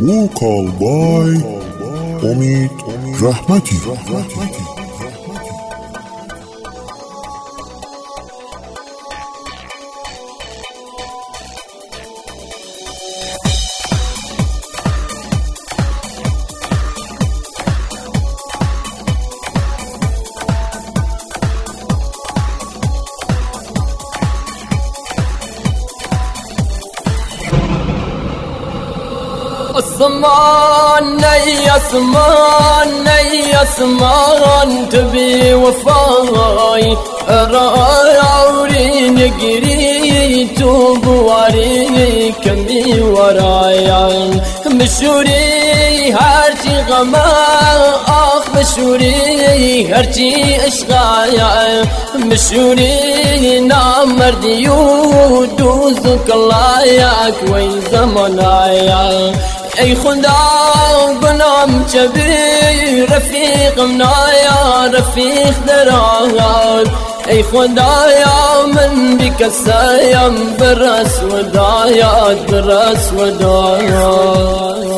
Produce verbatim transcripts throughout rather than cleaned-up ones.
وکال بای امید رحمتی. أسمان يا أسمان يا أسمان تبي وفاي راعي نقري توبواري كمي ورايا مشوري هرشي غما آخ مشوري هرشي اشغايا مشوري نامردي ودوزك الله يا كوي زمنايا ای خدا گنام چبی رفیق منایا رفیق درآد ای خدایا من بکسایم برس ودایات برس ودایات.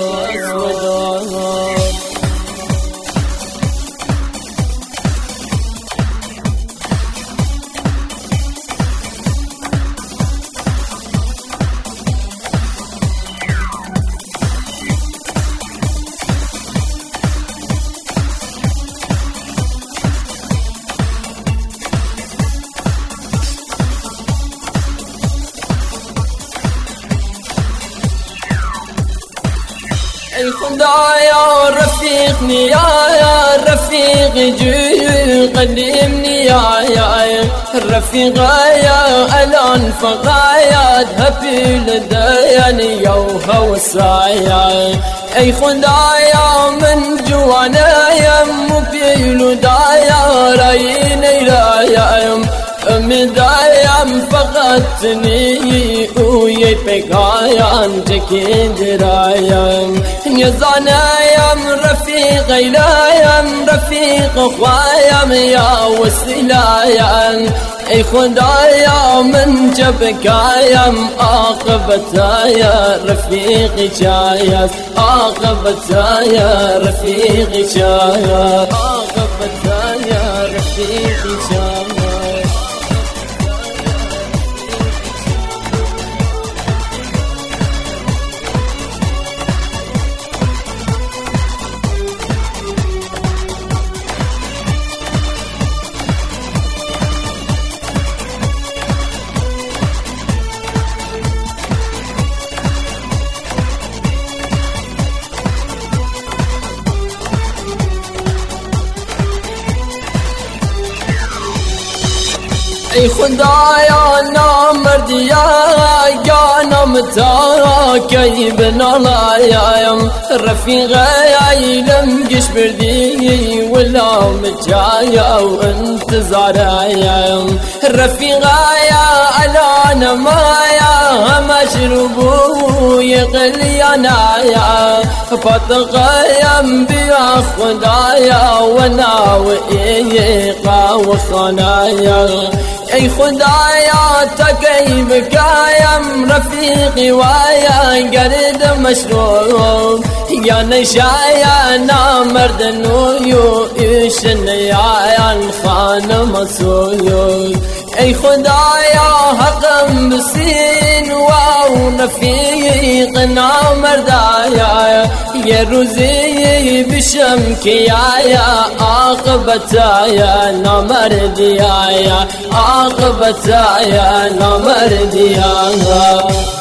ای خدایا رفیقنی یا رفیق جو قدیمنی یا رفیقایا الان فقایات هپیل دیانی یو هوسایا ای خدایا من جوانایم مپیل دایا راینی رایم مدایم فقطنی اوی پکایان تکین درایم نزانایم رفیق ایلایم رفیق خوایم یا وسیلایم ای خدایا من جبکایم عاقبتایا رفیق چایا عاقبتایا رفیق چایا عاقبتایا رفیق چایا. ای خدایا نامردیا یا نامتا کی بنالایم رفیق ایلم گش بردی ولا مجایا و انتظارایم رفیق یا الان مایا مشروبو یقلیانایا فتقایم بیا خدایا و ناوئیقا و خانایا ای خدایا تکی بکایم رفیقی وایا گرد مشروب یا نشایا نامرد نویو ایشن یا خانم سویو ای خدایا حقم بسین واو رفیق نامردایا یه روزی بشم کیایا عاقبتایا نامردیایا عاقبتایا نامردیایا.